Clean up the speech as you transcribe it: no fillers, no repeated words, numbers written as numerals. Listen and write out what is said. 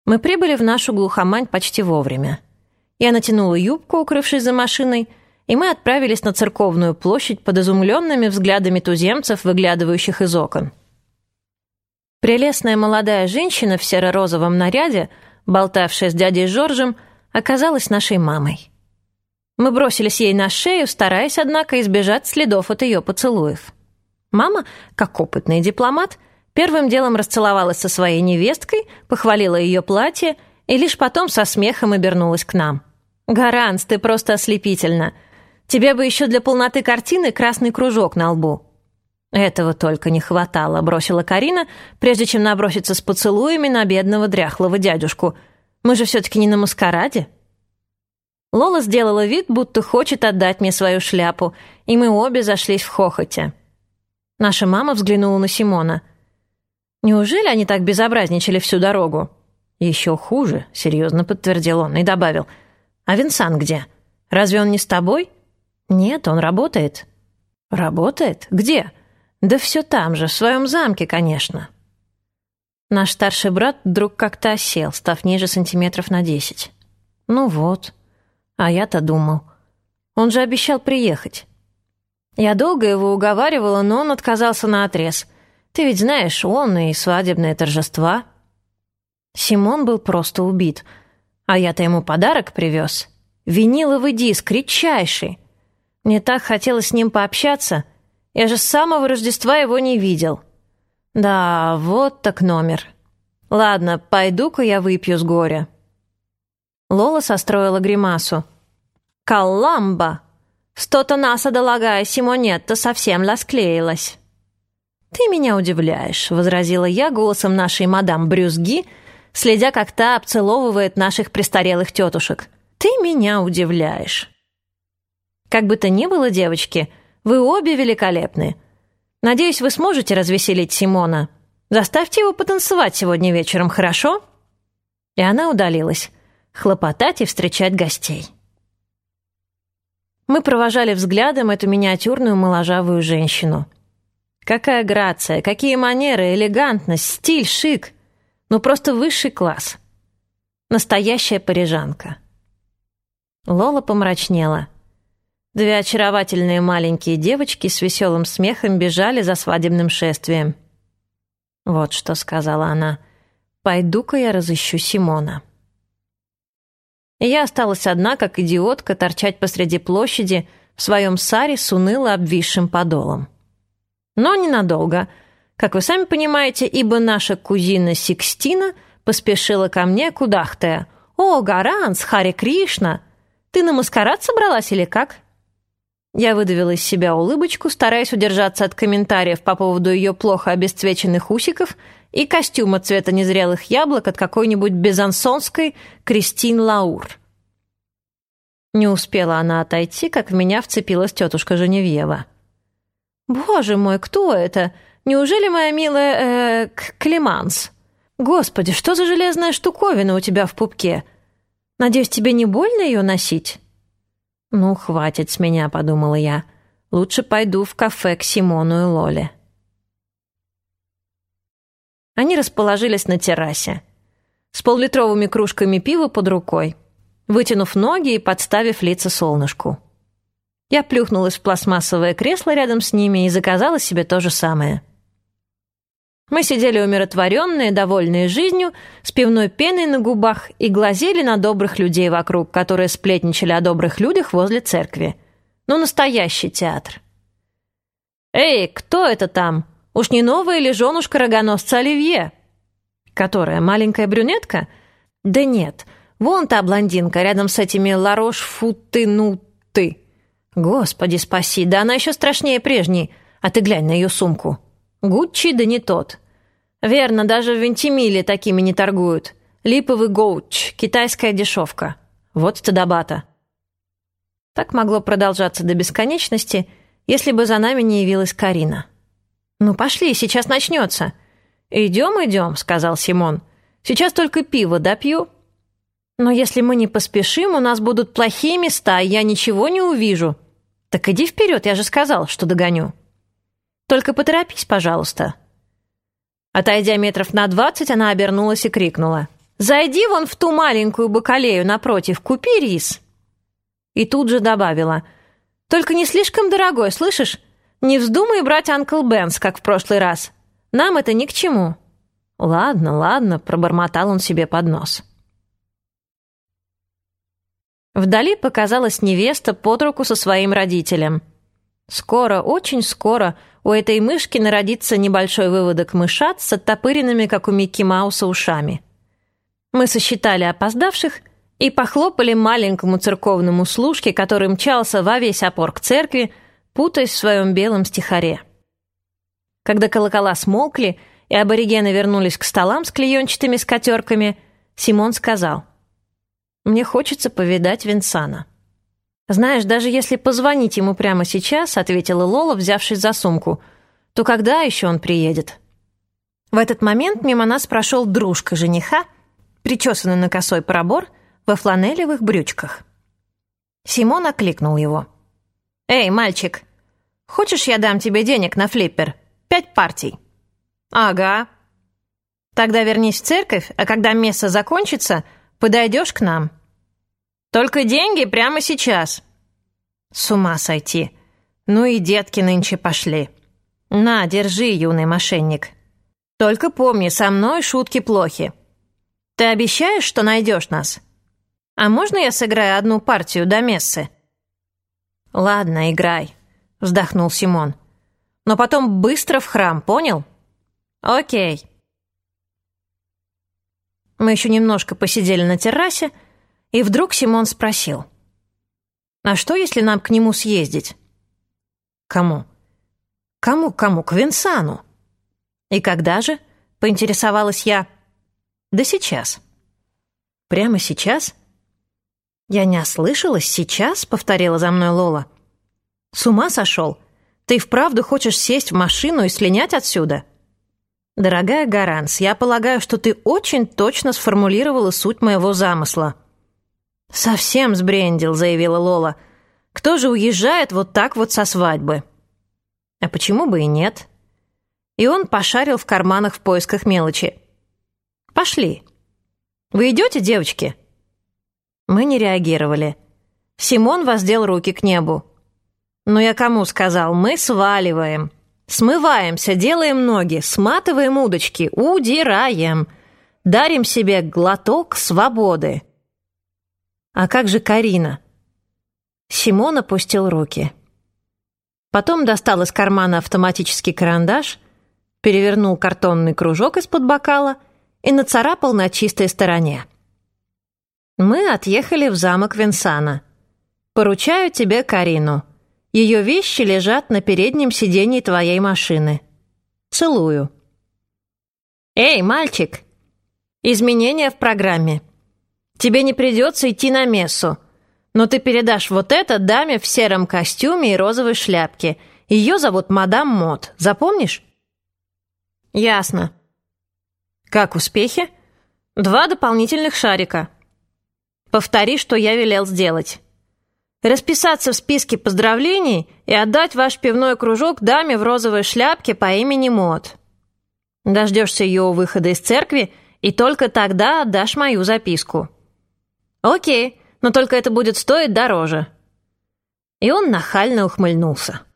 Мы прибыли в нашу глухомань почти вовремя. Я натянула юбку, укрывшись за машиной, и мы отправились на Церковную площадь под изумленными взглядами туземцев, выглядывающих из окон. Прелестная молодая женщина в серо-розовом наряде, болтавшая с дядей Жоржем, оказалась нашей мамой. Мы бросились ей на шею, стараясь, однако, избежать следов от ее поцелуев. Мама, как опытный дипломат, первым делом расцеловалась со своей невесткой, похвалила ее платье и лишь потом со смехом обернулась к нам. «Гаранс, ты просто ослепительна. Тебе бы еще для полноты картины красный кружок на лбу». «Этого только не хватало», — бросила Карина, прежде чем наброситься с поцелуями на бедного дряхлого дядюшку. «Мы же все-таки не на маскараде». Лола сделала вид, будто хочет отдать мне свою шляпу, и мы обе зашлись в хохоте. Наша мама взглянула на Симона. «Неужели они так безобразничали всю дорогу?» «Еще хуже», — серьезно подтвердил он и добавил. «А Винсан где? Разве он не с тобой?» «Нет, он работает». «Работает? Где?» «Да все там же, в своем замке, конечно». Наш старший брат вдруг как-то осел, став ниже сантиметров на 10. «Ну вот. А я-то думал. Он же обещал приехать». Я долго его уговаривала, но он отказался наотрез. «Ты ведь знаешь, он и свадебные торжества». Симон был просто убит. А я-то ему подарок привез. Виниловый диск, редчайший. Мне так хотелось с ним пообщаться. Я же с самого Рождества его не видел. Да, вот так номер. Ладно, пойду-ка я выпью с горя. Лола состроила гримасу. «Калламба! Что-то нас, долагая, Симонетта совсем расклеилась». «Ты меня удивляешь», — возразила я голосом нашей мадам Брюзги, следя, как та обцеловывает наших престарелых тетушек. «Ты меня удивляешь». Как бы то ни было, девочки, вы обе великолепны. Надеюсь, вы сможете развеселить Симона. Заставьте его потанцевать сегодня вечером, хорошо?» И она удалилась, хлопотать и встречать гостей. Мы провожали взглядом эту миниатюрную моложавую женщину. Какая грация, какие манеры, элегантность, стиль, шик. Ну, просто высший класс. Настоящая парижанка. Лола помрачнела. Две очаровательные маленькие девочки с веселым смехом бежали за свадебным шествием. «Вот что», — сказала она, — «пойду-ка я разыщу Симона». И я осталась одна, как идиотка, торчать посреди площади в своем саре с уныло обвисшим подолом. Но ненадолго, как вы сами понимаете, ибо наша кузина Сикстина поспешила ко мне, кудахтая: «О, Гаранс, Харе Кришна! Ты на маскарад собралась или как?» Я выдавила из себя улыбочку, стараясь удержаться от комментариев по поводу ее плохо обесцвеченных усиков и костюма цвета незрелых яблок от какой-нибудь безансонской Кристин Лаур. Не успела она отойти, как в меня вцепилась тетушка Женевьева. «Боже мой, кто это? Неужели моя милая, Клеманс? Господи, что за железная штуковина у тебя в пупке? Надеюсь, тебе не больно ее носить?» «Ну, хватит с меня», — подумала я. «Лучше пойду в кафе к Симону и Лоле». Они расположились на террасе, с поллитровыми кружками пива под рукой, вытянув ноги и подставив лица солнышку. Я плюхнулась в пластмассовое кресло рядом с ними и заказала себе то же самое. Мы сидели умиротворенные, довольные жизнью, с пивной пеной на губах и глазели на добрых людей вокруг, которые сплетничали о добрых людях возле церкви. Ну, настоящий театр. «Эй, кто это там? Уж не новая ли женушка рогоносца Оливье?» «Которая, маленькая брюнетка?» «Да нет, вон та блондинка рядом с этими ларош-фу-ты-ну-ты. Господи спаси, да она еще страшнее прежней. А ты глянь на ее сумку. Гуччи, да не тот. Верно, даже в Вентимиле такими не торгуют. Липовый гоуч, китайская дешевка. Вот стыдобата». Так могло продолжаться до бесконечности, если бы за нами не явилась Карина. «Ну пошли, сейчас начнется». «Идем», — сказал Симон. «Сейчас только пиво допью». «Но если мы не поспешим, у нас будут плохие места, и я ничего не увижу». «Так иди вперед, я же сказал, что догоню». «Только поторопись, пожалуйста». Отойдя метров на 20, она обернулась и крикнула: Зайди вон в ту маленькую бакалею напротив, купи рис». И тут же добавила: «Только не слишком дорогой, слышишь? Не вздумай брать Анкл Бенс, как в прошлый раз. Нам это ни к чему». «Ладно, ладно», — пробормотал он себе под нос. Вдали показалась невеста под руку со своим родителем. Скоро, очень скоро у этой мышки народится небольшой выводок мышат с оттопыренными, как у Микки Мауса, ушами. Мы сосчитали опоздавших и похлопали маленькому церковному служке, который мчался во весь опор к церкви, путаясь в своем белом стихаре. Когда колокола смолкли и аборигены вернулись к столам с клеенчатыми скатерками, Симон сказал: «Мне хочется повидать Винсана». «Знаешь, даже если позвонить ему прямо сейчас», — ответила Лола, взявшись за сумку, «то когда еще он приедет?» В этот момент мимо нас прошел дружка жениха, причесанный на косой пробор, во фланелевых брючках. Симон окликнул его. «Эй, мальчик, хочешь, я дам тебе денег на флиппер? 5 партий». «Ага». «Тогда вернись в церковь, а когда месса закончится, подойдешь к нам. Только деньги прямо сейчас». «С ума сойти. Ну и детки нынче пошли. На, держи, юный мошенник. Только помни, со мной шутки плохи. Ты обещаешь, что найдешь нас? А можно я сыграю одну партию до мессы?» «Ладно, играй», — вздохнул Симон. «Но потом быстро в храм, понял?» «Окей». Мы еще немножко посидели на террасе, и вдруг Симон спросил: «А что, если нам к нему съездить?» «Кому?» «Кому? К Винсану». «И когда же?» — поинтересовалась я. «Да сейчас». «Прямо сейчас?» «Я не ослышалась, сейчас?» — повторила за мной Лола. «С ума сошел? Ты вправду хочешь сесть в машину и слинять отсюда?» «Дорогая Гаранс, я полагаю, что ты очень точно сформулировала суть моего замысла». «Совсем сбрендил», — заявила Лола. «Кто же уезжает вот так вот со свадьбы?» «А почему бы и нет?» И он пошарил в карманах в поисках мелочи. «Пошли. Вы идете, девочки?» Мы не реагировали. Симон воздел руки к небу. «Ну я кому сказал? Мы сваливаем. Смываемся, делаем ноги, сматываем удочки, удираем. Дарим себе глоток свободы». «А как же Карина?» Симон опустил руки. Потом достал из кармана автоматический карандаш, перевернул картонный кружок из-под бокала и нацарапал на чистой стороне. «Мы отъехали в замок Винсана. Поручаю тебе Карину. Ее вещи лежат на переднем сиденье твоей машины. Целую». «Эй, мальчик! Изменения в программе. Тебе не придется идти на мессу, но ты передашь вот это даме в сером костюме и розовой шляпке. Ее зовут мадам Мот. Запомнишь?» «Ясно». «Как успехи?» 2 дополнительных шарика. Повтори, что я велел сделать. Расписаться в списке поздравлений и отдать ваш пивной кружок даме в розовой шляпке по имени Мот. Дождешься ее у выхода из церкви, и только тогда отдашь мою записку. Окей, но только это будет стоить дороже». И он нахально ухмыльнулся.